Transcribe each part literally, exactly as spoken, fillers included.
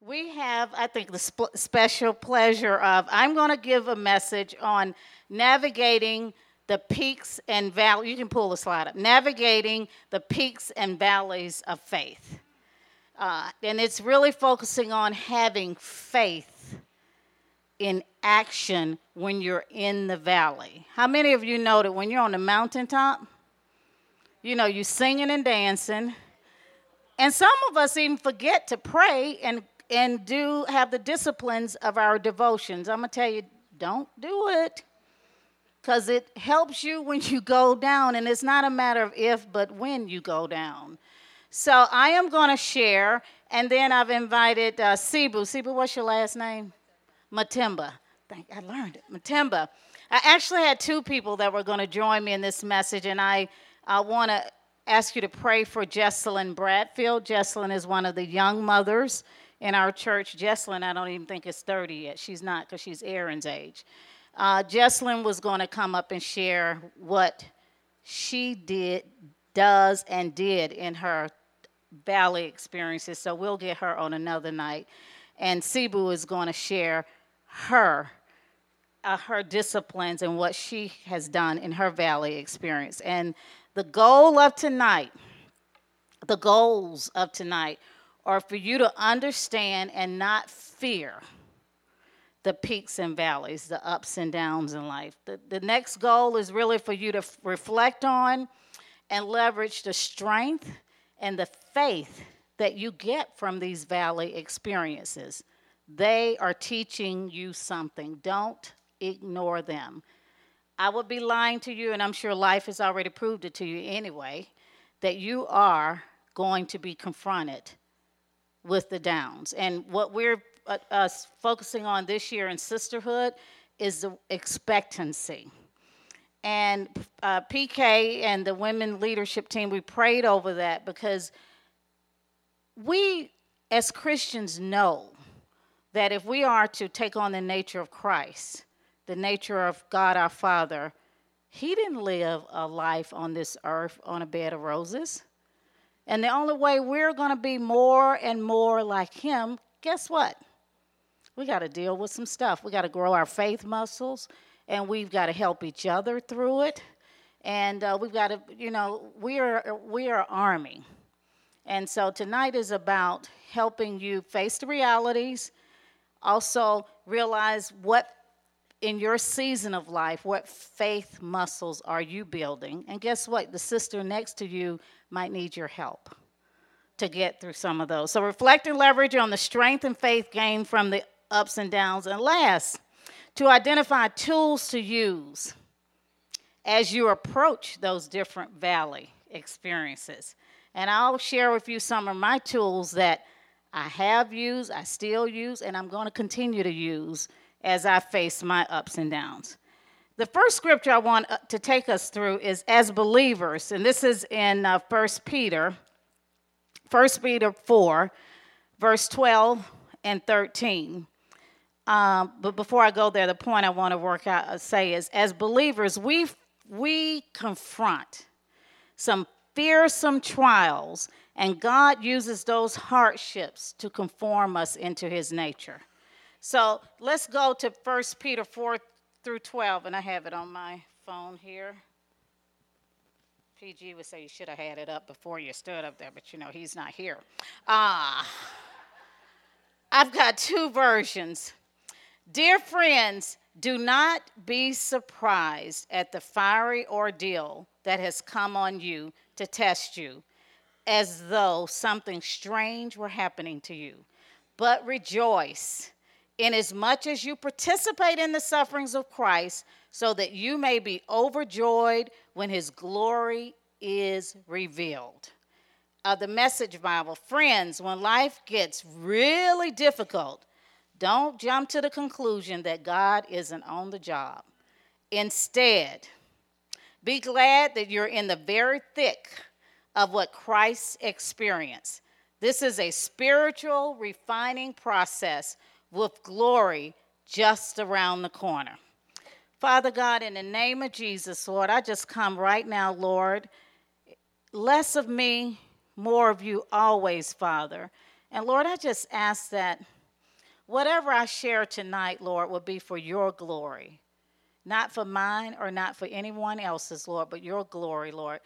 We have, I think, the sp- special pleasure of, I'm going to give a message on navigating the peaks and valleys. You can pull the slide up. Navigating the peaks and valleys of faith. Uh, and it's really focusing on having faith in action when you're in the valley. How many of you know that when you're on the mountaintop, you know, you're singing and dancing, and some of us even forget to pray and and do have the disciplines of our devotions. I'm going to tell you, don't do it, because it helps you when you go down, and it's not a matter of if, but when you go down. So I am going to share, and then I've invited uh, Sibu. Sibu, what's your last name? Matimba. Thank, I learned it. Matimba. I actually had two people that were going to join me in this message, and I uh, want to ask you to pray for Jesselyn Bradfield. Jesselyn is one of the young mothers in our church. Jesselyn, I don't even think is thirty yet. She's not, because she's Aaron's age. Uh, Jesselyn was going to come up and share what she did, does, and did in her valley experiences. So we'll get her on another night. And Sibu is going to share her uh, her disciplines and what she has done in her valley experience. And the goal of tonight, the goals of tonight are for you to understand and not fear the peaks and valleys, the ups and downs in life. The, the next goal is really for you to f- reflect on and leverage the strength and the faith that you get from these valley experiences. They are teaching you something. Don't ignore them. I would be lying to you, and I'm sure life has already proved it to you anyway, that you are going to be confronted with the downs. And what we're uh, uh, focusing on this year in sisterhood is the expectancy. And uh, P K and the women leadership team, we prayed over that, because we as Christians know that if we are to take on the nature of Christ, the nature of God our Father, he didn't live a life on this earth on a bed of roses. And the only way we're going to be more and more like him, guess what? We got to deal with some stuff. We got to grow our faith muscles, and we've got to help each other through it. And uh, we've got to, you know, we are we are army. And so tonight is about helping you face the realities, also realize what in your season of life, what faith muscles are you building? And guess what? The sister next to you might need your help to get through some of those. So reflect and leverage on the strength and faith gained from the ups and downs. And last, to identify tools to use as you approach those different valley experiences. And I'll share with you some of my tools that I have used, I still use, and I'm going to continue to use as I face my ups and downs. The first scripture I want to take us through is as believers, and this is in uh, First Peter, First Peter four, verse twelve and thirteen. Um, but before I go there, the point I want to work out uh, say is, as believers, we we confront some fearsome trials, and God uses those hardships to conform us into his nature. So let's go to First Peter four through twelve, and I have it on my phone here. P G would say you should have had it up before you stood up there, but you know, he's not here. Ah, I've got two versions. Dear friends, do not be surprised at the fiery ordeal that has come on you to test you, as though something strange were happening to you. But rejoice, inasmuch as you participate in the sufferings of Christ, so that you may be overjoyed when his glory is revealed. Uh, the Message Bible. Friends, when life gets really difficult, don't jump to the conclusion that God isn't on the job. Instead, be glad that you're in the very thick of what Christ experienced. This is a spiritual refining process with glory just around the corner. Father God, in the name of Jesus, Lord, I just come right now, Lord. Less of me, more of you always, Father. And Lord, I just ask that whatever I share tonight, Lord, will be for your glory. Not for mine or not for anyone else's, Lord, but your glory, Lord.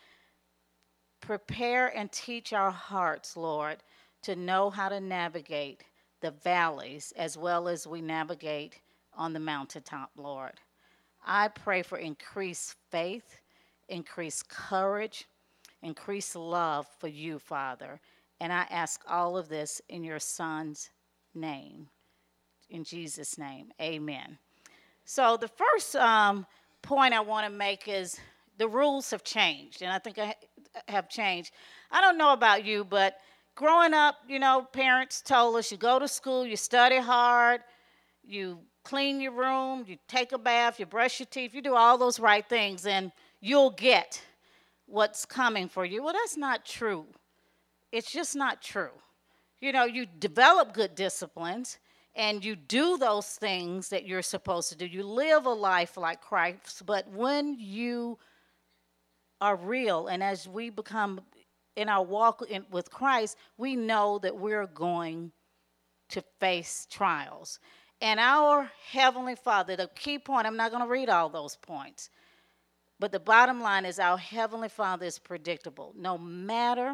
Prepare and teach our hearts, Lord, to know how to navigate the valleys as well as we navigate on the mountaintop, Lord. I pray for increased faith, increased courage, increased love for you, Father. And I ask all of this in your Son's name. In Jesus' name, amen. So the first um, point I want to make is the rules have changed, and I think I have changed. I don't know about you, but growing up, you know, parents told us you go to school, you study hard, you clean your room, you take a bath, you brush your teeth, you do all those right things, and you'll get what's coming for you. Well, that's not true. It's just not true. You know, you develop good disciplines, and you do those things that you're supposed to do. You live a life like Christ, but when you are real, and as we become in our walk in, with Christ, we know that we're going to face trials. And our Heavenly Father, the key point, I'm not going to read all those points, but the bottom line is our Heavenly Father is predictable. No matter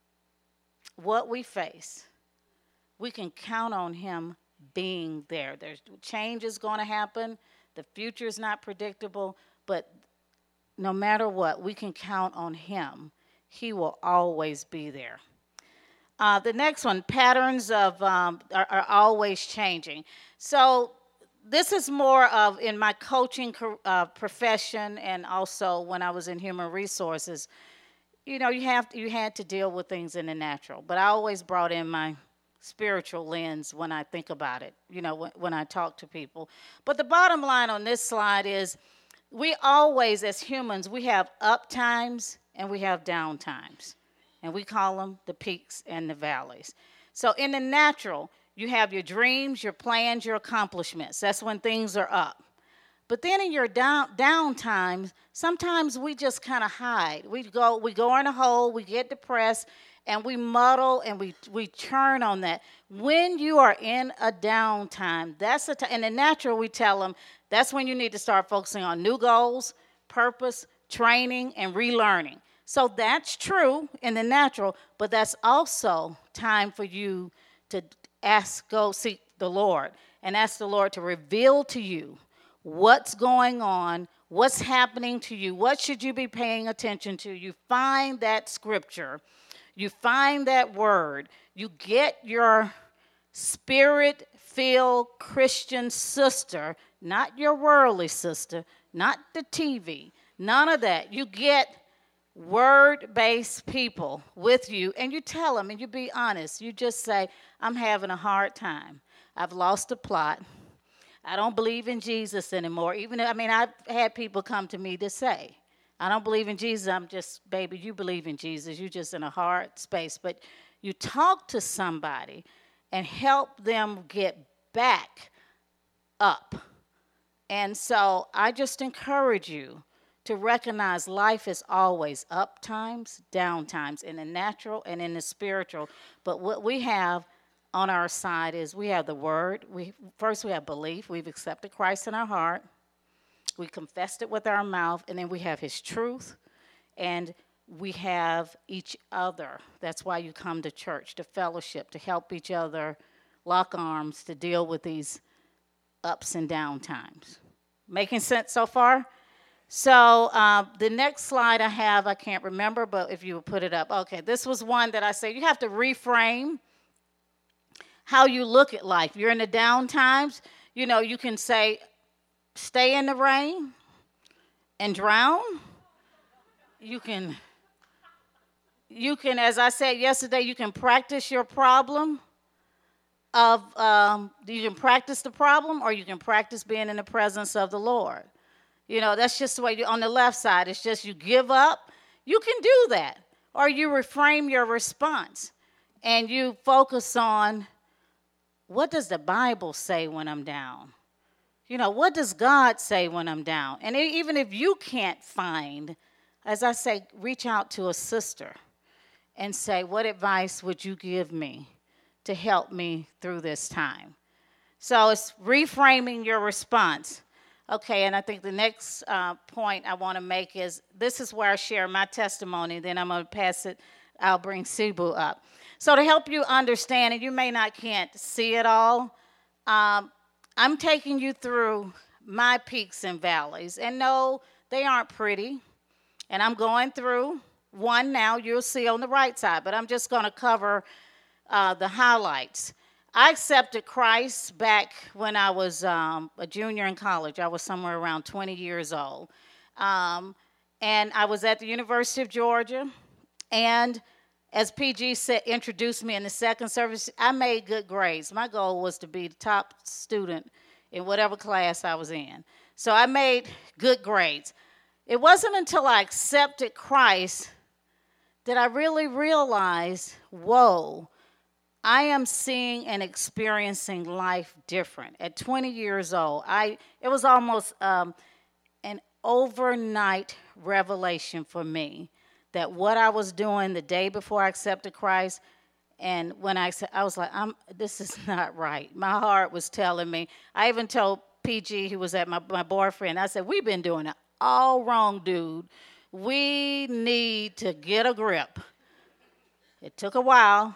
what we face, we can count on Him being there. There's change is going to happen. The future is not predictable, but no matter what, we can count on Him. He will always be there. Uh, the next one, patterns of um, are, are always changing. So this is more of in my coaching uh, profession, and also when I was in human resources. You know, you have to, you had to deal with things in the natural, but I always brought in my spiritual lens when I think about it. You know, when, when I talk to people. But the bottom line on this slide is, we always, as humans, we have up times and we have down times. And we call them the peaks and the valleys. So in the natural, you have your dreams, your plans, your accomplishments. That's when things are up. But then in your down down times, sometimes we just kind of hide. We go we go in a hole, we get depressed, and we muddle and we we churn on that. When you are in a downtime, that's the time. In the natural, we tell them that's when you need to start focusing on new goals, purpose, training, and relearning. So that's true in the natural, but that's also time for you to ask, go seek the Lord, and ask the Lord to reveal to you what's going on, what's happening to you, what should you be paying attention to. You find that scripture, you find that word, you get your spirit-filled Christian sister, not your worldly sister, not the T V, none of that. You get word-based people with you, and you tell them, and you be honest. You just say, I'm having a hard time. I've lost the plot. I don't believe in Jesus anymore. Even, I mean, I've had people come to me to say, I don't believe in Jesus. I'm just, baby, you believe in Jesus. You're just in a hard space. But you talk to somebody and help them get back up. And so I just encourage you to recognize life is always up times, down times, in the natural and in the spiritual. But what we have on our side is we have the word. We first we have belief. We've accepted Christ in our heart. We confessed it with our mouth, and then we have his truth, and we have each other. That's why you come to church, to fellowship, to help each other lock arms, to deal with these ups and down times. Making sense so far? So uh, the next slide I have, I can't remember, but if you would put it up. Okay, this was one that I said you have to reframe how you look at life. You're in the down times. You know, you can say, stay in the rain and drown. You can, you can, as I said yesterday, you can practice your problem of, um, you can practice the problem, or you can practice being in the presence of the Lord. You know, that's just the way you, on the left side, it's just you give up. You can do that. Or you reframe your response and you focus on, what does the Bible say when I'm down? You know, what does God say when I'm down? And even if you can't find, as I say, reach out to a sister and say, what advice would you give me to help me through this time. So it's reframing your response. Okay, and I think the next uh, point I want to make is this is where I share my testimony. Then I'm going to pass it. I'll bring Sibu up. So to help you understand, and you may not can't see it all, um, I'm taking you through my peaks and valleys. And no, they aren't pretty. And I'm going through one now you'll see on the right side, but I'm just going to cover uh, the highlights. I accepted Christ back when I was um, a junior in college. I was somewhere around twenty years old. Um, and I was at the University of Georgia. And as P G said, introduced me in the second service, I made good grades. My goal was to be the top student in whatever class I was in. So I made good grades. It wasn't until I accepted Christ that I really realized, whoa, I am seeing and experiencing life different. At twenty years old, I it was almost um, an overnight revelation for me that what I was doing the day before I accepted Christ, and when I said, I was like, I'm, this is not right. My heart was telling me. I even told P G, who was at my, my boyfriend, I said, we've been doing it all wrong, dude. We need to get a grip. It took a while,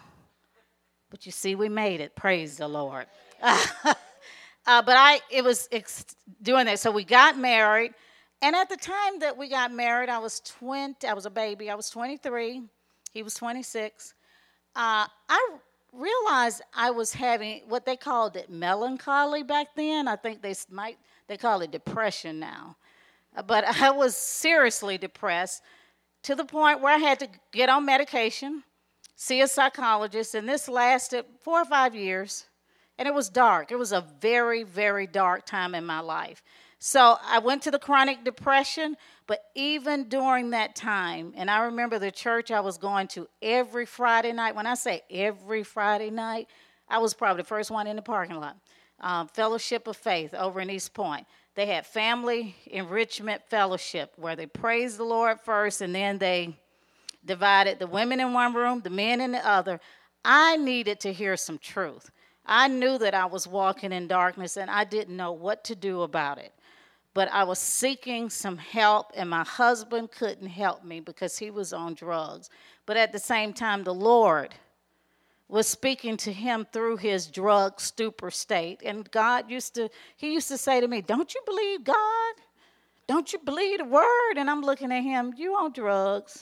but you see, we made it. Praise the Lord. uh, but I, it was ex- doing that. So we got married. And at the time that we got married, I was twenty. I was a baby. I was twenty-three. He was twenty-six. Uh, I realized I was having what they called it melancholy back then. I think they might they call it depression now. But I was seriously depressed to the point where I had to get on medication, see a psychologist, and this lasted four or five years. And it was dark. It was a very, very dark time in my life. So I went to the chronic depression, but even during that time, and I remember the church I was going to every Friday night. When I say every Friday night, I was probably the first one in the parking lot. Um, Fellowship of Faith over in East Point. They had family enrichment fellowship where they praised the Lord first, and then they divided the women in one room, the men in the other. I needed to hear some truth. I knew that I was walking in darkness, and I didn't know what to do about it. But I was seeking some help, and my husband couldn't help me because he was on drugs. But at the same time, the Lord was speaking to him through his drug stupor state. And God used to, he used to say to me, don't you believe God? Don't you believe the word? And I'm looking at him, you on drugs.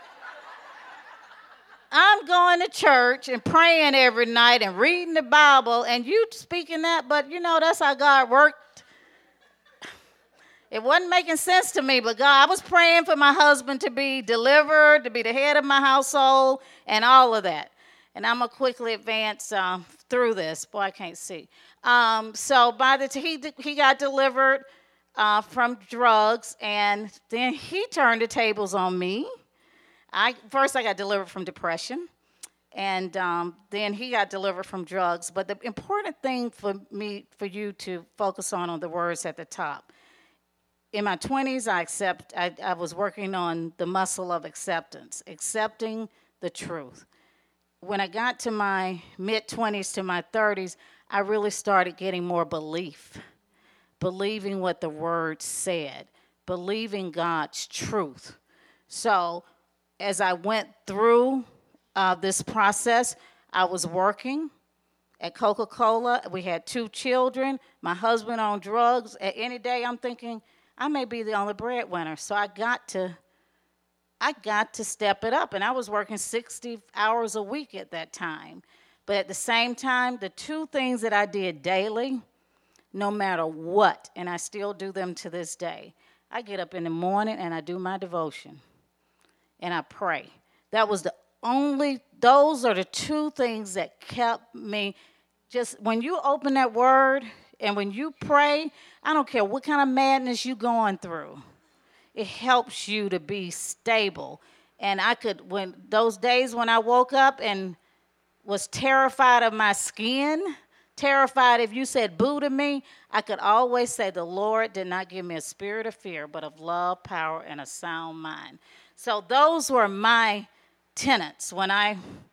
I'm going to church and praying every night and reading the Bible, and you speaking that, but you know, that's how God worked. It wasn't making sense to me, but God, I was praying for my husband to be delivered, to be the head of my household, and all of that. And I'm going to quickly advance um, through this. Boy, I can't see. Um, so by the time he, he got delivered uh, from drugs, and then he turned the tables on me. I First, I got delivered from depression, and um, then he got delivered from drugs. But the important thing for me, for you to focus on, on the words at the top. In my twenties, I accept. I, I was working on the muscle of acceptance, accepting the truth. When I got to my mid-twenties to my thirties, I really started getting more belief, believing what the word said, believing God's truth. So as I went through uh, this process, I was working at Coca-Cola. We had two children, my husband on drugs. At any day, I'm thinking, I may be the only breadwinner. So I got to I got to step it up. And I was working sixty hours a week at that time. But at the same time, the two things that I did daily, no matter what, and I still do them to this day, I get up in the morning and I do my devotion. And I pray. That was the only, those are the two things that kept me. Just when you open that word and when you pray, I don't care what kind of madness you're going through. It helps you to be stable. And I could, when those days when I woke up and was terrified of my skin, terrified if you said boo to me, I could always say the Lord did not give me a spirit of fear, but of love, power, and a sound mind. So those were my tenets when I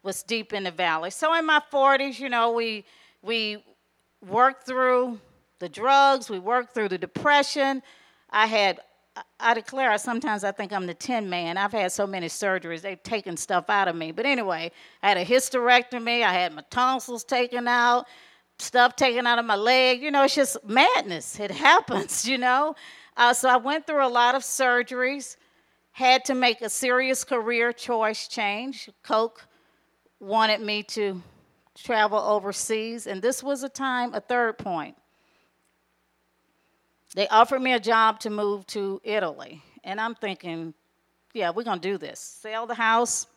was deep in the valley. So in my forties, you know, we we worked through the drugs, we worked through the depression. I had, I declare, sometimes I think I'm the Tin Man. I've had so many surgeries, they've taken stuff out of me. But anyway, I had a hysterectomy, I had my tonsils taken out, stuff taken out of my leg. You know, it's just madness. It happens, you know. Uh, so I went through a lot of surgeries, had to make a serious career choice change. Coke wanted me to travel overseas, and this was a time, a third point. They offered me a job to move to Italy, and I'm thinking, yeah, we're going to do this. Sell the house,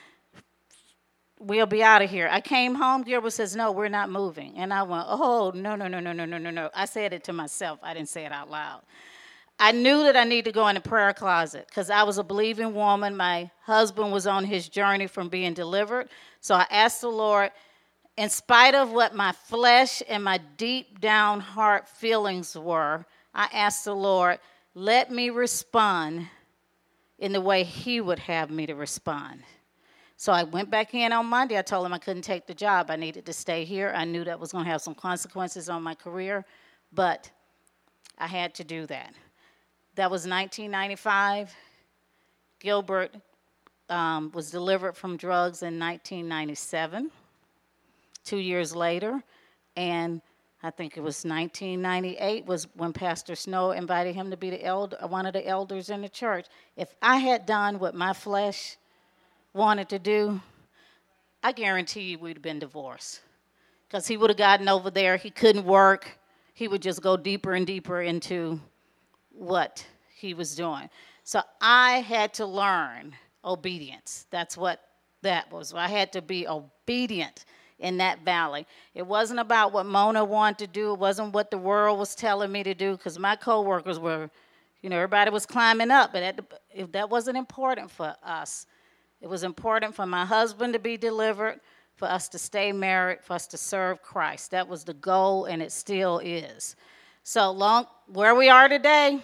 we'll be out of here. I came home, Gilbert says, no, we're not moving. And I went, oh, no, no, no, no, no, no, no, no. I said it to myself. I didn't say it out loud. I knew that I needed to go in the prayer closet because I was a believing woman. My husband was on his journey from being delivered. So I asked the Lord, in spite of what my flesh and my deep down heart feelings were, I asked the Lord, let me respond in the way he would have me to respond. So I went back in on Monday. I told him I couldn't take the job. I needed to stay here. I knew that was going to have some consequences on my career, but I had to do that. That was nineteen ninety-five. Gilbert um, was delivered from drugs in nineteen ninety-seven, two years later. And I think it was nineteen ninety-eight was when Pastor Snow invited him to be the elder, one of the elders in the church. If I had done what my flesh wanted to do, I guarantee you we'd have been divorced. Because he would have gotten over there. He couldn't work. He would just go deeper and deeper into what he was doing. So I had to learn obedience. That's what that was. I had to be obedient in that valley. It wasn't about what Mona wanted to do. It wasn't what the world was telling me to do, because my coworkers were, you know, everybody was climbing up, but that, that wasn't important for us. It was important for my husband to be delivered, for us to stay married, for us to serve Christ. That was the goal, and it still is. So long, where we are today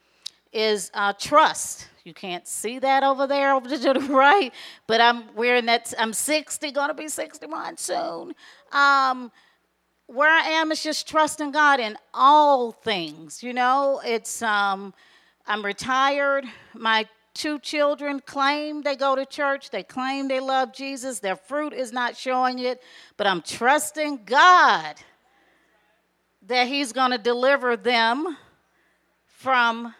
is uh, trust. You can't see that over there, over to the right, but I'm we're in that. I'm sixty, gonna be sixty-one soon. Um, where I am is just trusting God in all things. You know, it's um, I'm retired. My two children claim they go to church. They claim they love Jesus. Their fruit is not showing it, but I'm trusting God that he's going to deliver them from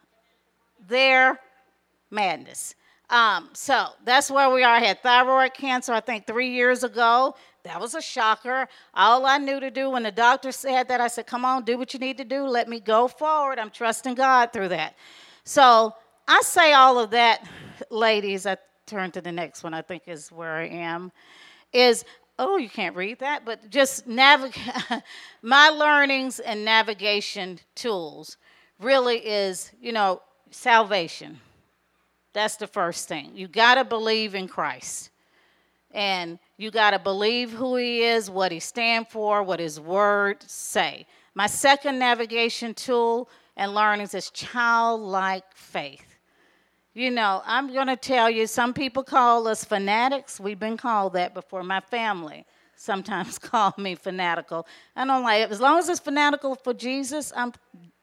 their madness. Um, so that's where we are. I had thyroid cancer, I think, three years ago. That was a shocker. All I knew to do when the doctor said that, I said, come on, do what you need to do. Let me go forward. I'm trusting God through that. So I say all of that, ladies. I turn to the next one, I think is where I am, is oh, you can't read that, but just navigate. My learnings and navigation tools really is, you know, salvation. That's the first thing. You got to believe in Christ. And you got to believe who he is, what he stands for, what his words say. My second navigation tool and learnings is childlike faith. You know, I'm going to tell you, some people call us fanatics. We've been called that before. My family sometimes call me fanatical. I don't like it. As long as it's fanatical for Jesus, I'm.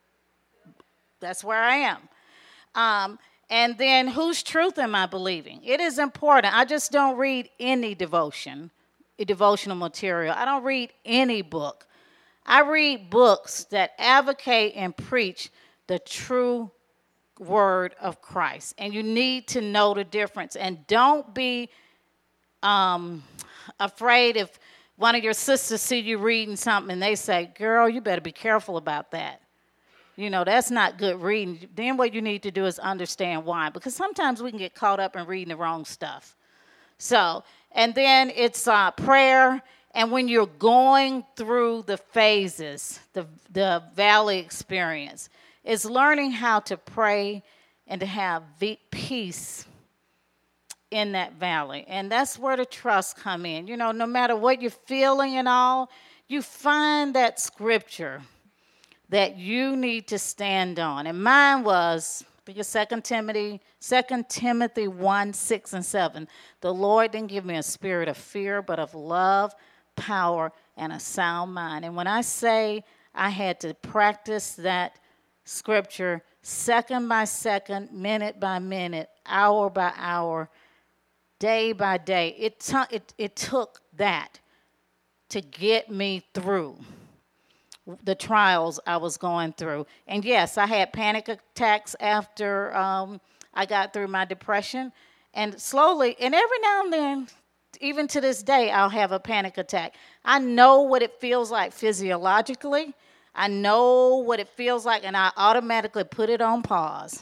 That's where I am. Um, and then whose truth am I believing? It is important. I just don't read any devotion, a devotional material. I don't read any book. I read books that advocate and preach the true word of Christ. And you need to know the difference. And don't be um, afraid if one of your sisters see you reading something and they say, girl, you better be careful about that. You know, that's not good reading. Then what you need to do is understand why. Because sometimes we can get caught up in reading the wrong stuff. So, and then it's uh, prayer. And when you're going through the phases, the, the valley experience, it's learning how to pray and to have peace in that valley. And that's where the trust come in. You know, no matter what you're feeling and all, you find that scripture that you need to stand on. And mine was think it's Second Timothy, Second Timothy one, six and seven. The Lord didn't give me a spirit of fear, but of love, power, and a sound mind. And when I say I had to practice that scripture second by second, minute by minute, hour by hour, day by day, it, t- it, it took that to get me through the trials I was going through. And yes, I had panic attacks after um, I got through my depression. And slowly, and every now and then, even to this day, I'll have a panic attack. I know what it feels like physiologically. I know what it feels like, and I automatically put it on pause.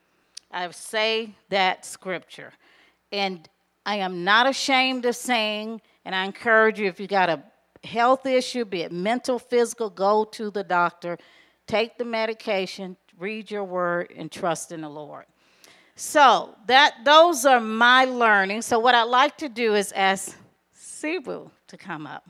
I say that scripture. And I am not ashamed of saying, and I encourage you, if you got a health issue, be it mental, physical, go to the doctor, take the medication, read your word, and trust in the Lord. So that those are my learnings. So what I'd like to do is ask Sibu to come up.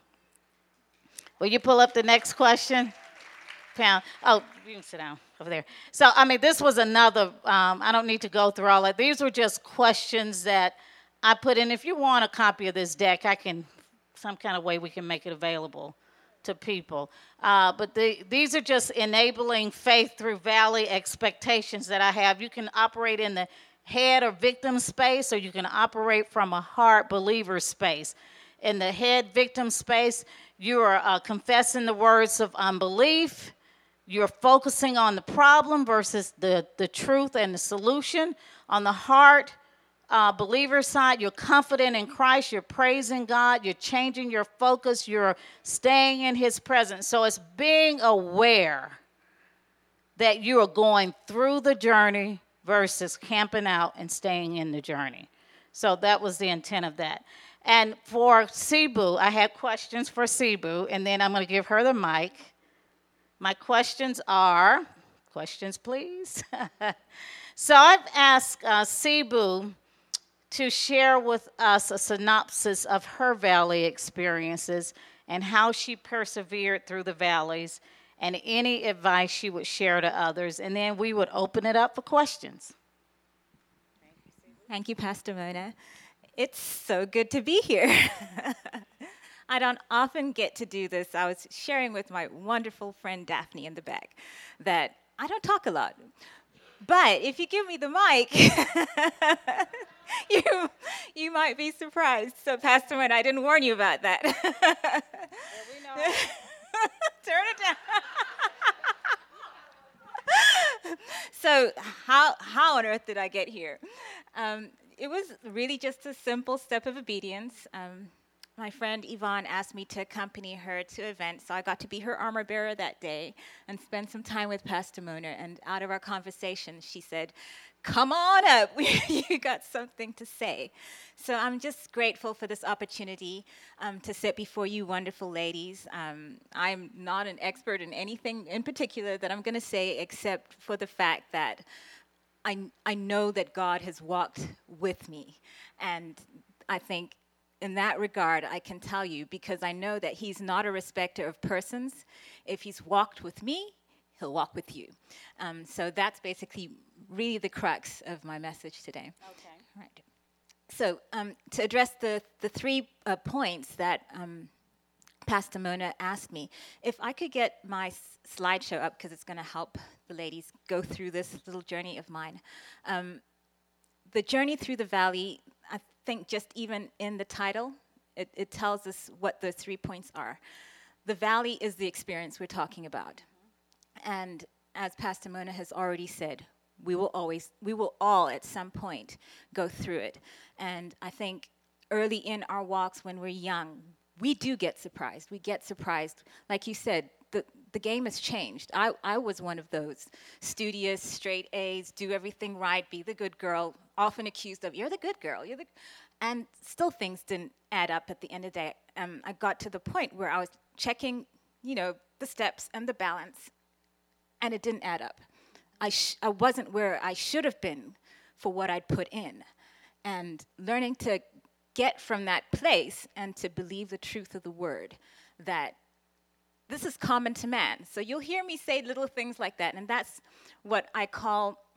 Will you pull up the next question? Pound. Oh, you can sit down over there. So, I mean, this was another, um, I don't need to go through all that. These were just questions that I put in. If you want a copy of this deck, I can, some kind of way we can make it available to people. Uh, but the, these are just enabling faith through valley expectations that I have. You can operate in the head or victim space, or you can operate from a heart believer space. In the head victim space, you are uh, confessing the words of unbelief. You're focusing on the problem versus the, the truth and the solution. On the heart uh, believer side, you're confident in Christ. You're praising God. You're changing your focus. You're staying in his presence. So it's being aware that you are going through the journey versus camping out and staying in the journey. So that was the intent of that. And for Sibu, I had questions for Sibu, and then I'm going to give her the mic. My questions are, questions please. So I've asked uh, Sibu to share with us a synopsis of her valley experiences and how she persevered through the valleys and any advice she would share to others. And then we would open it up for questions. Thank you, Pastor Mona. It's so good to be here. I don't often get to do this. I was sharing with my wonderful friend Daphne in the back that I don't talk a lot. But if you give me the mic, you you might be surprised. So, Pastor Mona, I didn't warn you about that. Yeah, we know. Turn it down. So, how how on earth did I get here? Um, it was really just a simple step of obedience. Um, My friend Yvonne asked me to accompany her to events, so I got to be her armor bearer that day and spend some time with Pastor Mona. And out of our conversation, she said, "Come on up, you got something to say." So I'm just grateful for this opportunity um, to sit before you wonderful ladies. Um, I'm not an expert in anything in particular that I'm going to say, except for the fact that I, I know that God has walked with me. And I think in that regard, I can tell you, because I know that he's not a respecter of persons. If he's walked with me, he'll walk with you. Um, so that's basically really the crux of my message today. Okay. Right. So um, to address the, the three uh, points that um, Pastor Mona asked me, if I could get my s- slideshow up, because it's going to help the ladies go through this little journey of mine. Um, the journey through the valley, I think just even in the title, it, it tells us what the three points are. The valley is the experience we're talking about. Mm-hmm. And as Pastor Mona has already said, we will always, we will all at some point go through it. And I think early in our walks when we're young, we do get surprised. We get surprised. Like you said, the, the game has changed. I, I was one of those studious, straight A's, do everything right, be the good girl, often accused of, you're the good girl. You're the, and still things didn't add up at the end of the day. Um, I got to the point where I was checking, you know, the steps and the balance, and it didn't add up. I, sh- I wasn't where I should have been for what I'd put in. And learning to get from that place and to believe the truth of the word, that this is common to man. So you'll hear me say little things like that, and that's what I call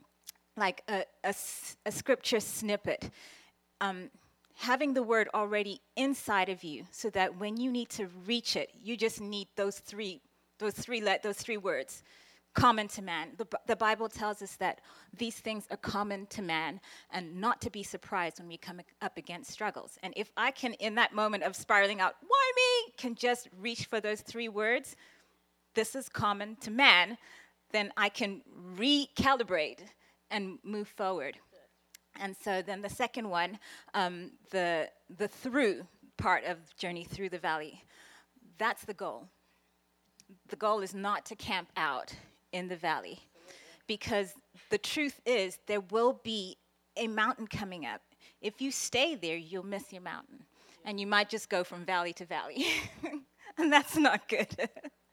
like a, a s- a scripture snippet. Um, having the word already inside of you, so that when you need to reach it, you just need those three, those three let those three words, common to man. The, B- the Bible tells us that these things are common to man, and not to be surprised when we come ag- up against struggles. And if I can, in that moment of spiraling out, why me, can just reach for those three words, this is common to man, then I can recalibrate and move forward. And so then the second one, um, the the through part of Journey Through the Valley, that's the goal. The goal is not to camp out in the valley, because the truth is there will be a mountain coming up. If you stay there, you'll miss your mountain, and you might just go from valley to valley, and that's not good.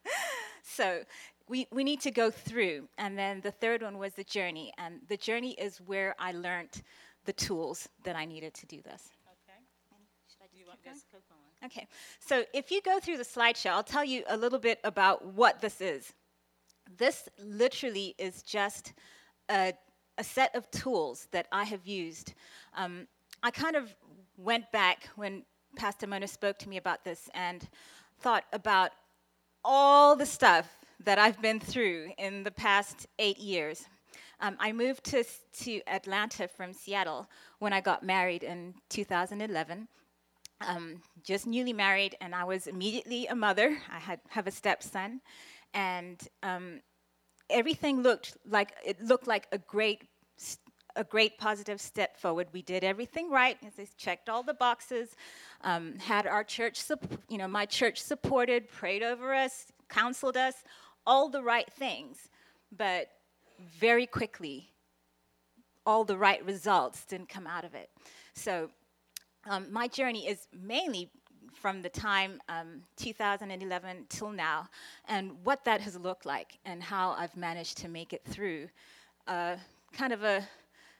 So we, we need to go through. And then the third one was the journey. And the journey is where I learned the tools that I needed to do this. Okay. Should I just Do you want keep this? going? Keep going. Okay. So if you go through the slideshow, I'll tell you a little bit about what this is. This literally is just a, a set of tools that I have used. Um, I kind of went back when Pastor Mona spoke to me about this and thought about all the stuff that I've been through in the past eight years. Um, I moved to, to Atlanta from Seattle when I got married in two thousand eleven. Um, just newly married, and I was immediately a mother. I had have a stepson, and um, everything looked like it looked like a great a great positive step forward. We did everything right. As I checked all the boxes, um, had our church, sup- you know, my church supported, prayed over us, counseled us, all the right things. But very quickly, all the right results didn't come out of it. So um, my journey is mainly from the time um, two thousand eleven till now, and what that has looked like, and how I've managed to make it through uh, kind of a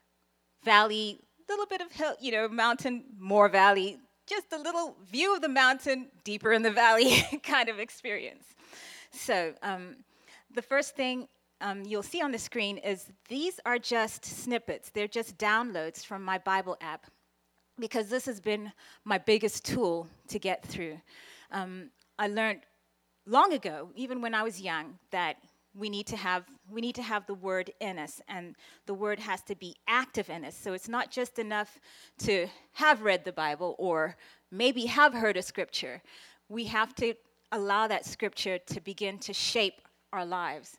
valley, little bit of hill, you know, mountain, more valley, just a little view of the mountain, deeper in the valley kind of experience. So um, the first thing um, you'll see on the screen is these are just snippets. They're just downloads from my Bible app, because this has been my biggest tool to get through. Um, I learned long ago, even when I was young, that we need to have we need to have the word in us, and the word has to be active in us. So it's not just enough to have read the Bible or maybe have heard a scripture. We have to allow that scripture to begin to shape our lives.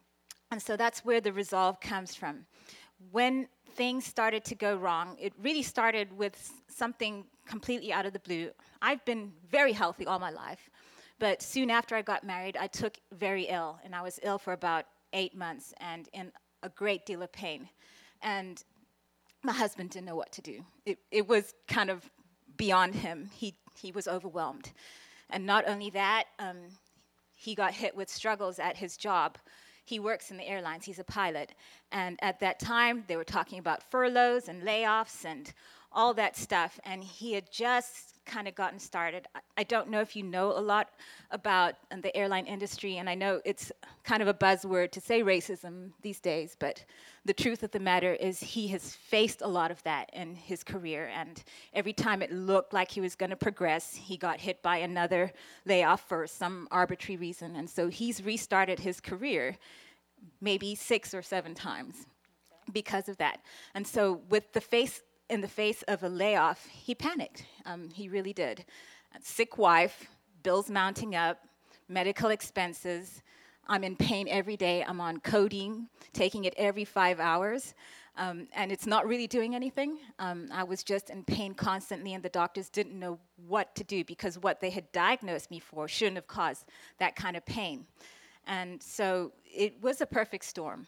And so that's where the resolve comes from. When things started to go wrong, it really started with something completely out of the blue. I've been very healthy all my life, but soon after I got married, I took very ill, and I was ill for about eight months and in a great deal of pain. And my husband didn't know what to do. It, it was kind of beyond him. He, he was overwhelmed. And not only that, um, he got hit with struggles at his job. He works in the airlines. He's a pilot. And at that time, they were talking about furloughs and layoffs and all that stuff. And he had just kind of gotten started. I, I don't know if you know a lot about um, the airline industry, and I know it's kind of a buzzword to say racism these days, but the truth of the matter is he has faced a lot of that in his career. And every time it looked like he was going to progress, he got hit by another layoff for some arbitrary reason. And so he's restarted his career maybe six or seven times because of that. And so with the face in the face of a layoff, he panicked. Um, he really did. A sick wife, bills mounting up, medical expenses. I'm in pain every day. I'm on codeine, taking it every five hours. Um, and it's not really doing anything. Um, I was just in pain constantly, and the doctors didn't know what to do, because what they had diagnosed me for shouldn't have caused that kind of pain. And so it was a perfect storm.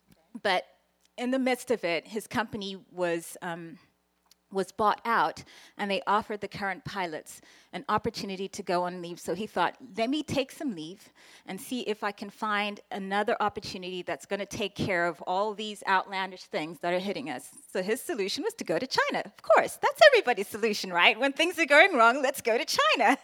But in the midst of it, his company was um, was bought out, and they offered the current pilots an opportunity to go on leave. So he thought, let me take some leave and see if I can find another opportunity that's going to take care of all these outlandish things that are hitting us. So his solution was to go to China. Of course, that's everybody's solution, right? When things are going wrong, let's go to China.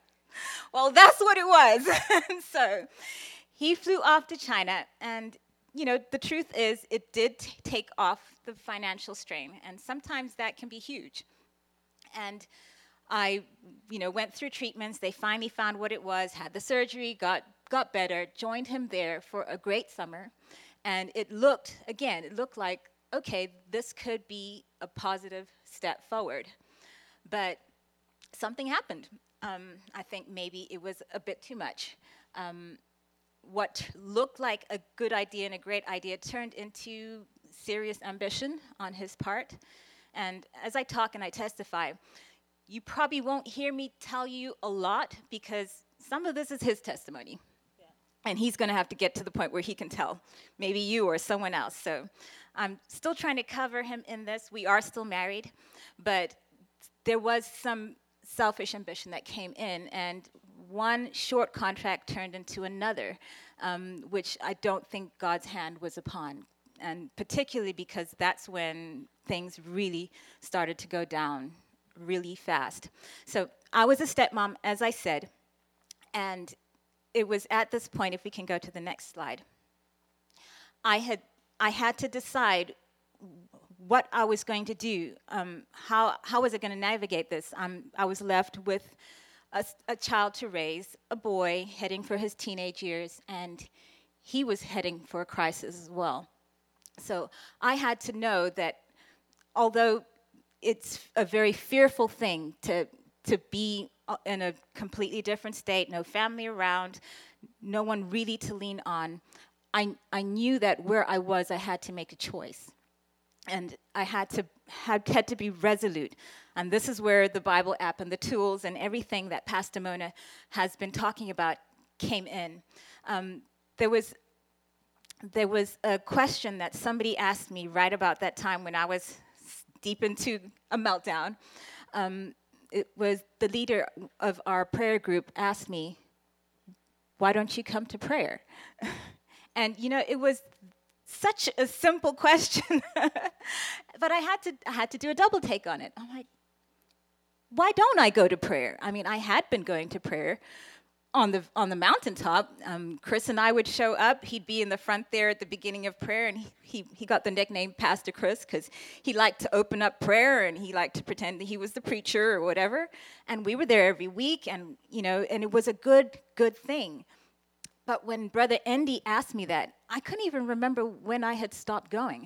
Well, that's what it was. And so he flew off to China, and you know, the truth is it did t- take off the financial strain, and sometimes that can be huge. And I, you know, went through treatments. They finally found what it was, had the surgery, got got better, joined him there for a great summer. And it looked, again, it looked like, okay, this could be a positive step forward. But something happened. Um, I think maybe it was a bit too much. Um, what looked like a good idea and a great idea turned into serious ambition on his part. And as I talk and I testify, you probably won't hear me tell you a lot because some of this is his testimony. Yeah. And he's going to have to get to the point where he can tell, maybe you or someone else. So I'm still trying to cover him in this. We are still married, but there was some selfish ambition that came in, and one short contract turned into another, um, which I don't think God's hand was upon, and particularly because that's when things really started to go down really fast. So I was a stepmom, as I said, and it was at this point, if we can go to the next slide, I had I had to decide what I was going to do, um, how how was I going to navigate this? Um, I was left with a, a child to raise, a boy heading for his teenage years, and he was heading for a crisis as well. So I had to know that although it's a very fearful thing to to be in a completely different state, no family around, no one really to lean on, I I knew that where I was, I had to make a choice. And I had to had, had to be resolute. And this is where the Bible app and the tools and everything that Pastor Mona has been talking about came in. Um, there was there was a question that somebody asked me right about that time when I was deep into a meltdown. Um, it was the leader of our prayer group asked me, "Why don't you come to prayer?" And, you know, it was such a simple question, but I had to I had to do a double take on it. I'm like, why don't I go to prayer? I mean, I had been going to prayer on the on the mountaintop. Um, Chris and I would show up. He'd be in the front there at the beginning of prayer, and he he, he got the nickname Pastor Chris because he liked to open up prayer and he liked to pretend that he was the preacher or whatever. And we were there every week, and you know, and it was a good good thing. But when Brother Andy asked me that, I couldn't even remember when I had stopped going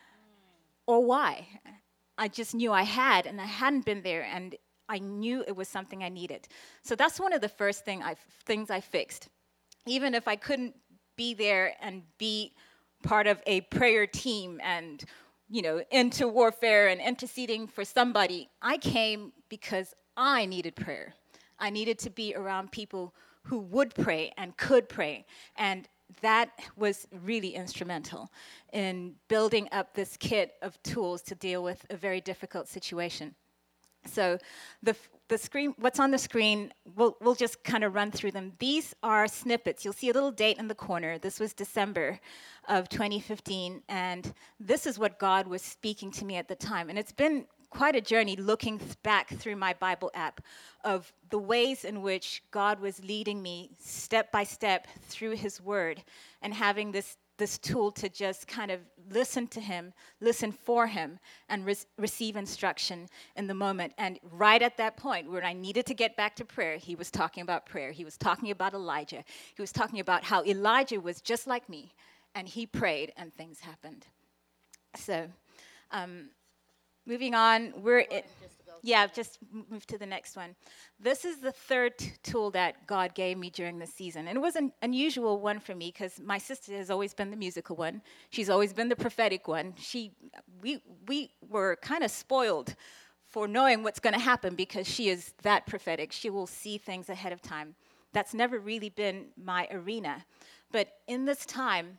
or why. I just knew I had, and I hadn't been there, and I knew it was something I needed. So that's one of the first thing I, things I fixed. Even if I couldn't be there and be part of a prayer team and, you know, into warfare and interceding for somebody, I came because I needed prayer. I needed to be around people who would pray and could pray. And that was really instrumental in building up this kit of tools to deal with a very difficult situation. So the the screen, what's on the screen, we'll, we'll just kind of run through them. These are snippets. You'll see a little date in the corner. This was December of twenty fifteen, and this is what God was speaking to me at the time. And it's been quite a journey looking th- back through my Bible app of the ways in which God was leading me step by step through his word and having this this tool to just kind of listen to him, listen for him, and re- receive instruction in the moment. And right at that point where I needed to get back to prayer, he was talking about prayer. He was talking about Elijah. He was talking about how Elijah was just like me, and he prayed and things happened. So, um, moving on, we're it. Yeah, just move to the next one. This is the third t- tool that God gave me during the season. And it was an unusual one for me because my sister has always been the musical one. She's always been the prophetic one. She, we, we were kind of spoiled for knowing what's going to happen because she is that prophetic. She will see things ahead of time. That's never really been my arena. But in this time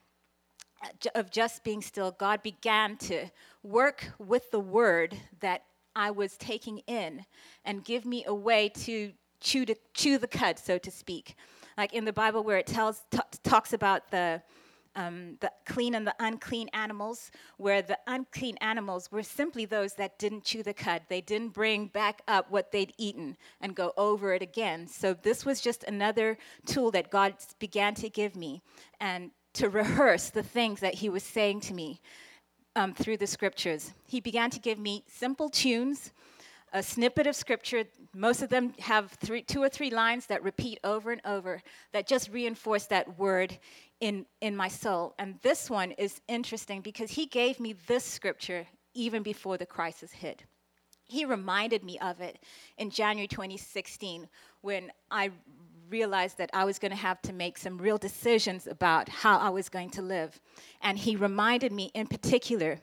of just being still, God began to work with the word that I was taking in and give me a way to chew, to chew the cud, so to speak. Like in the Bible where it tells t- talks about the um, the clean and the unclean animals, where the unclean animals were simply those that didn't chew the cud. They didn't bring back up what they'd eaten and go over it again. So this was just another tool that God began to give me. And to rehearse the things that he was saying to me um, through the scriptures. He began to give me simple tunes, a snippet of scripture. Most of them have three, two or three lines that repeat over and over that just reinforce that word in, in my soul. And this one is interesting because he gave me this scripture even before the crisis hit. He reminded me of it in January twenty sixteen when I realized that I was going to have to make some real decisions about how I was going to live. And he reminded me in particular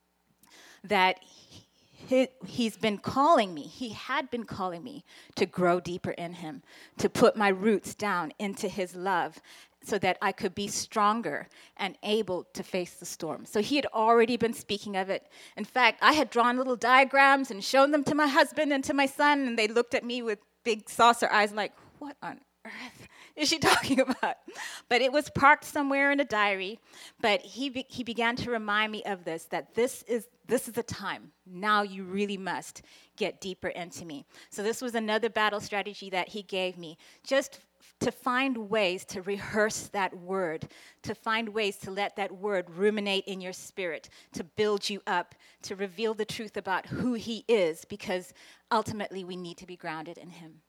that he, he's been calling me, he had been calling me to grow deeper in him, to put my roots down into his love so that I could be stronger and able to face the storm. So he had already been speaking of it. In fact, I had drawn little diagrams and shown them to my husband and to my son, and they looked at me with big saucer eyes like, what on earth is she talking about? But it was parked somewhere in a diary. But he be- he began to remind me of this, that this is this is the time. Now you really must get deeper into me. So this was another battle strategy that he gave me, just f- to find ways to rehearse that word, to find ways to let that word ruminate in your spirit, to build you up, to reveal the truth about who he is, because ultimately we need to be grounded in him.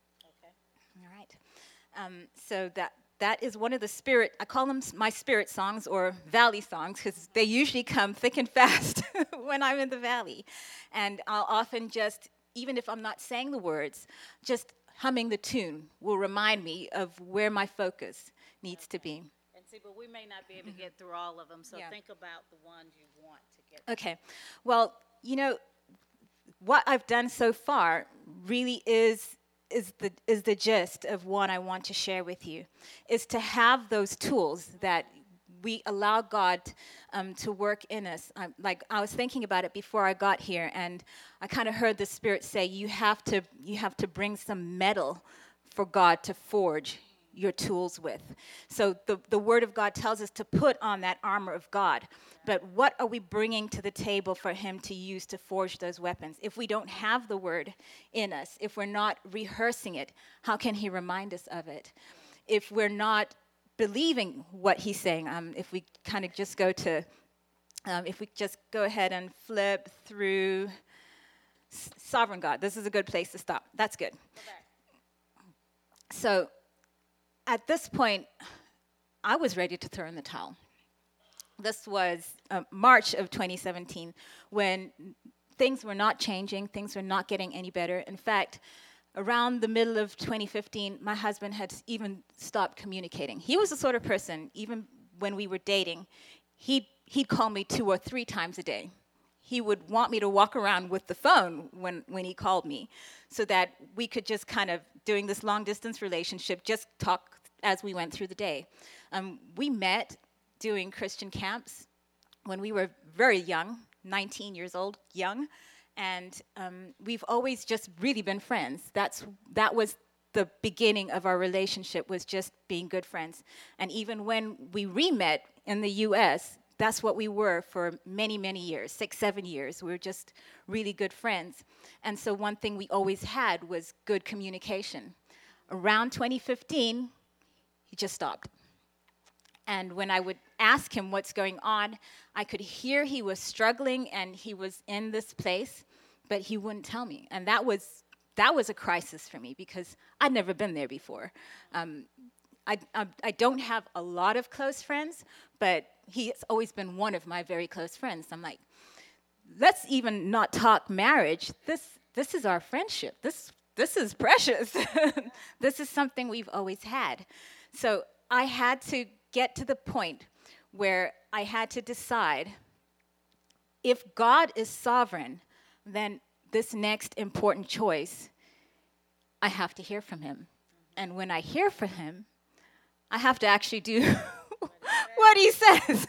All right. Um, so that that is one of the spirit, I call them s- my spirit songs or valley songs because they usually come thick and fast when I'm in the valley. And I'll often just, even if I'm not saying the words, just humming the tune will remind me of where my focus needs to be. And see, but we may not be able to get through all of them, so Yeah. think about the ones you want to get through. Okay. Well, you know, what I've done so far really is is the is the gist of what I want to share with you, is to have those tools that we allow God um, to work in us. I'm, like I was thinking about it before I got here, and I kind of heard the Spirit say, "You have to you have to bring some metal for God to forge your tools with." So the, the Word of God tells us to put on that armor of God. But what are we bringing to the table for him to use to forge those weapons? If we don't have the Word in us, if we're not rehearsing it, how can he remind us of it? If we're not believing what he's saying, um, if we kind of just go to, um, if we just go ahead and flip through S- Sovereign God. This is a good place to stop. That's good. So at this point, I was ready to throw in the towel. This was uh, March of twenty seventeen, when things were not changing, things were not getting any better. In fact, around the middle of twenty fifteen, my husband had even stopped communicating. He was the sort of person, even when we were dating, he'd, he'd call me two or three times a day. He would want me to walk around with the phone when, when he called me, so that we could just kind of, doing this long-distance relationship, just talk as we went through the day. Um, we met doing Christian camps when we were very young, nineteen years old, young, and um, we've always just really been friends. That's that was the beginning of our relationship, was just being good friends. And even when we re-met in the U S, that's what we were for many, many years, six, seven years. We were just really good friends. And so one thing we always had was good communication. Around twenty fifteen, he just stopped. And when I would ask him what's going on, I could hear he was struggling and he was in this place, but he wouldn't tell me. And that was that was a crisis for me because I'd never been there before. Um, I, I, I don't have a lot of close friends, but he's always been one of my very close friends. I'm like, let's even not talk marriage. This this is our friendship. This this is precious. This is something we've always had. So I had to get to the point where I had to decide, if God is sovereign, then this next important choice, I have to hear from him. And when I hear from him, I have to actually do what he says.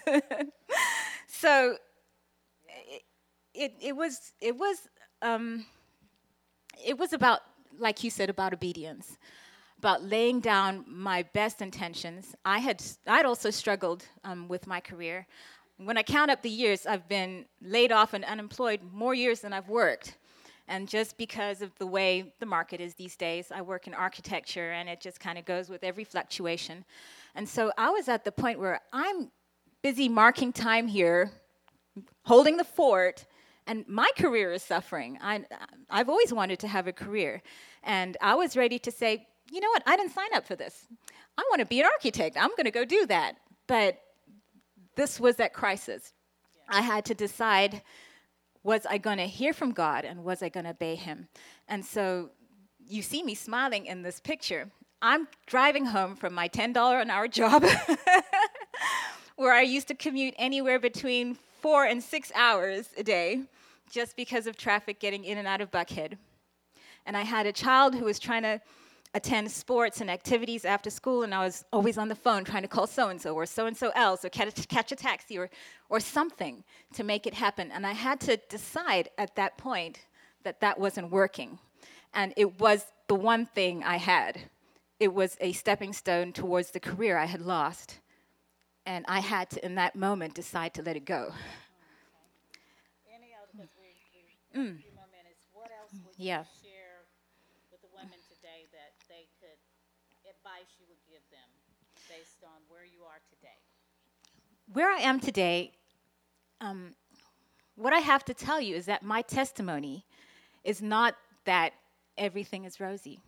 So it, it it was it was um, it was about, like you said, about obedience, about laying down my best intentions. I had I'd also struggled um, with my career. When I count up the years, I've been laid off and unemployed more years than I've worked. And just because of the way the market is these days, I work in architecture, and it just kind of goes with every fluctuation. And so I was at the point where I'm busy marking time here, holding the fort, and my career is suffering. I, I've always wanted to have a career. And I was ready to say, you know what, I didn't sign up for this. I want to be an architect. I'm going to go do that. But this was that crisis. Yeah. I had to decide, was I going to hear from God and was I going to obey him? And so you see me smiling in this picture. I'm driving home from my ten dollars an hour job where I used to commute anywhere between four and six hours a day just because of traffic getting in and out of Buckhead. And I had a child who was trying to attend sports and activities after school, and I was always on the phone trying to call so-and-so or so-and-so else or catch, catch a taxi or, or something to make it happen. And I had to decide at that point that that wasn't working. And it was the one thing I had. It was a stepping stone towards the career I had lost. And I had to, in that moment, decide to let it go. Any other, because we, we mm. a few more minutes, what else would yeah. you share with the women today that they could, advice you would give them based on where you are today? Where I am today, um, what I have to tell you is that my testimony is not that everything is rosy.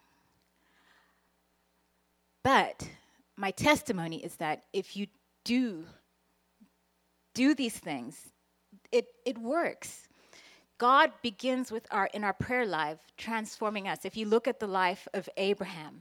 But my testimony is that if you do do these things, it, it works. God begins with our in our prayer life, transforming us. If you look at the life of Abraham,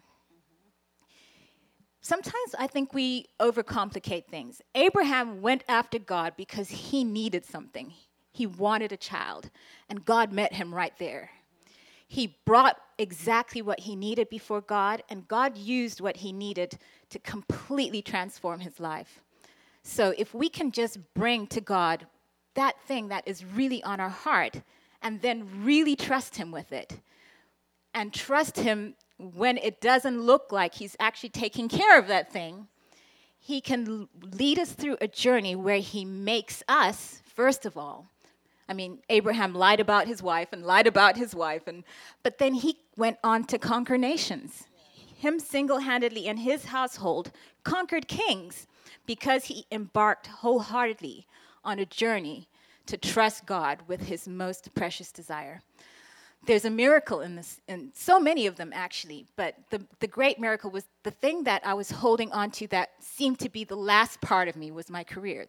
sometimes I think we overcomplicate things. Abraham went after God because he needed something. He wanted a child, and God met him right there. He brought exactly what he needed before God, and God used what he needed to completely transform his life. So if we can just bring to God that thing that is really on our heart, and then really trust him with it, and trust him when it doesn't look like he's actually taking care of that thing, he can lead us through a journey where he makes us, first of all, I mean, Abraham lied about his wife and lied about his wife, and but then he went on to conquer nations. Him single-handedly and his household conquered kings because he embarked wholeheartedly on a journey to trust God with his most precious desire. There's a miracle in this, in so many of them actually, but the, the great miracle was the thing that I was holding on to that seemed to be the last part of me was my career.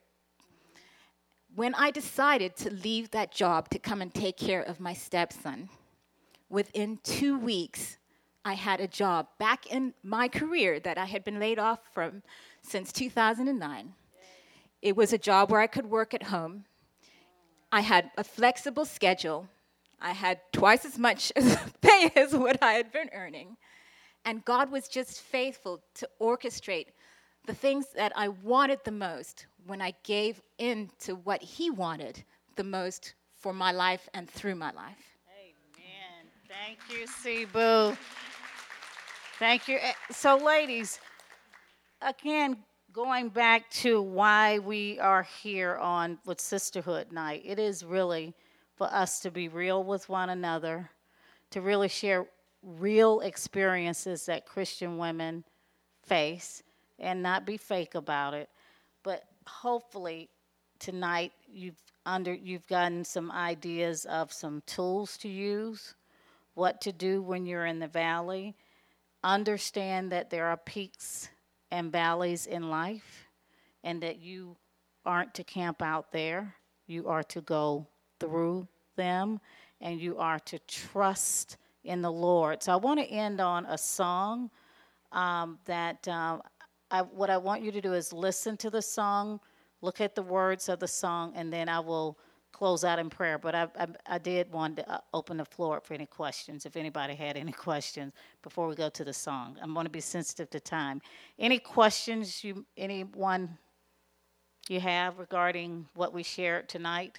When I decided to leave that job to come and take care of my stepson, within two weeks, I had a job back in my career that I had been laid off from since two thousand nine. It was a job where I could work at home. I had a flexible schedule. I had twice as much pay as what I had been earning. And God was just faithful to orchestrate the things that I wanted the most when I gave in to what he wanted the most for my life and through my life. Amen. Thank you, Cebu. Thank you. So, ladies, again, going back to why we are here on with Sisterhood Night, it is really for us to be real with one another, to really share real experiences that Christian women face and not be fake about it. But hopefully tonight you've under you've gotten some ideas of some tools to use, what to do when you're in the valley. Understand that there are peaks and valleys in life and that you aren't to camp out there. You are to go through them and you are to trust in the Lord. So I want to end on a song um, that um, I, what I want you to do is listen to the song, look at the words of the song, and then I will close out in prayer. But I, I, I did want to open the floor up for any questions, if anybody had any questions before we go to the song. I'm going to be sensitive to time. Any questions you, anyone you have regarding what we shared tonight?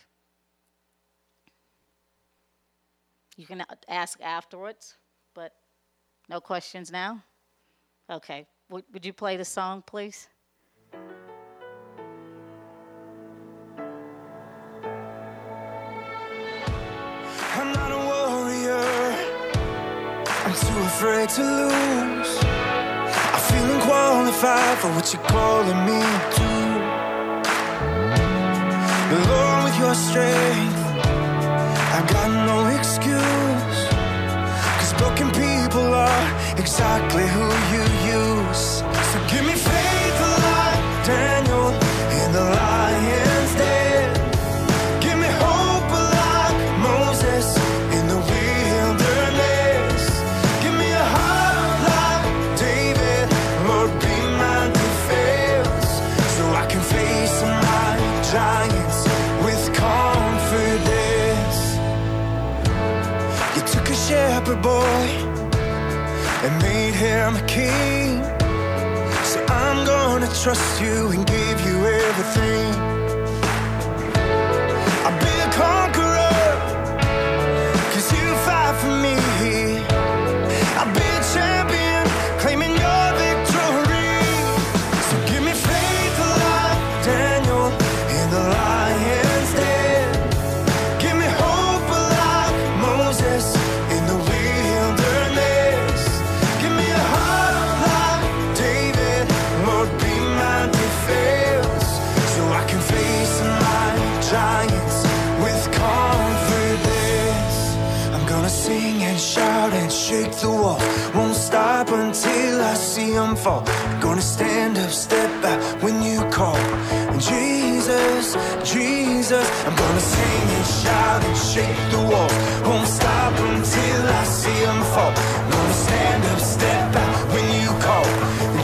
You can ask afterwards, but no questions now? Okay. Would, would you play the song, please? I'm not a warrior. I'm too afraid to lose. I feel unqualified for what you're calling me to. But Lord, with your strength, I got no excuse. Cause broken people are exactly who you use. So give me faith like Daniel in the lion's den. Give me hope like Moses in the wilderness. Give me a heart like David, Lord, be my defense. So I can face my giants with confidence. You took a shepherd boy and made him a king. So I'm gonna trust you and give you everything. I'll be a conqueror, cause you fight for me. I'll be a champion, claiming your victory. So give me faith like Daniel in the lion's den. Give me hope like Moses in the wilderness. Give me a heart like David, Lord, be my defense. So I can face my giants with confidence. I'm gonna sing and shout and shake the wall. Won't stop until I see them fall. Gonna stand up, step back when you call. And Jesus, Jesus, I'm gonna sing and shout and shake the wall. Won't stop until I see them fall. Gonna stand up, step back when you call. And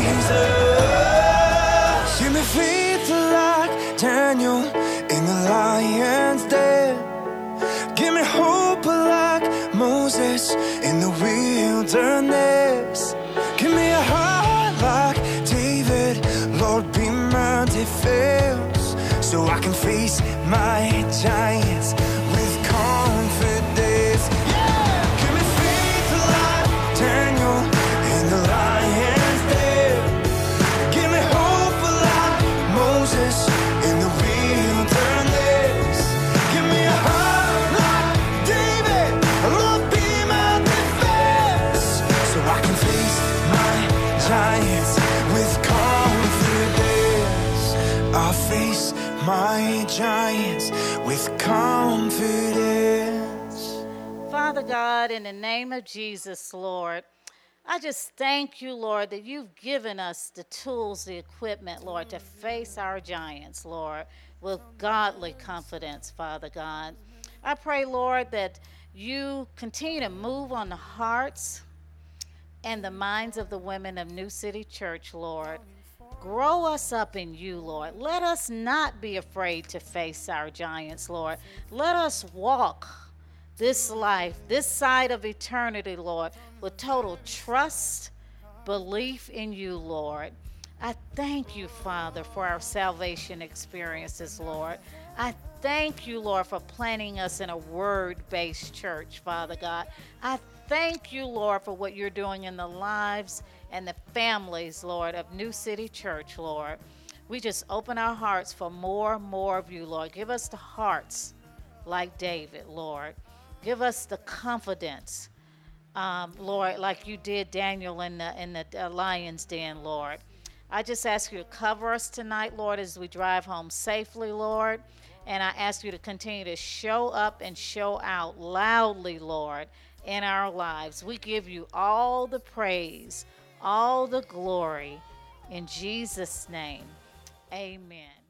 Jesus, give me faith like Daniel in the lion's den. Give me hope like Moses in the wilderness. Give me a heart like David, Lord, be my defense. So I can face my giants with confidence. Yeah! Give me faith like Daniel in the lion's den. Give me hope like Moses in the wilderness. Give me a heart like David, Lord, be my defense. So I can face my giants with confidence. I'll face my giants with confidence. Father God, in the name of Jesus, Lord, I just thank you, Lord, that you've given us the tools, the equipment, Lord, to face our giants, Lord, with godly confidence, Father God. I pray, Lord, that you continue to move on the hearts and the minds of the women of New City Church, Lord. Grow us up in you, Lord. Let us not be afraid to face our giants, Lord. Let us walk this life, this side of eternity, Lord, with total trust, belief in you, Lord. I thank you, Father, for our salvation experiences, Lord. I thank you, Lord, for planting us in a word-based church, Father God. I thank you, Lord, for what you're doing in the lives and the families, Lord, of New City Church, Lord. We just open our hearts for more and more of you, Lord. Give us the hearts like David, Lord. Give us the confidence, um, Lord, like you did Daniel in the, in the uh, lion's den, Lord. I just ask you to cover us tonight, Lord, as we drive home safely, Lord. And I ask you to continue to show up and show out loudly, Lord, in our lives. We give you all the praise, all the glory. In Jesus' name, amen.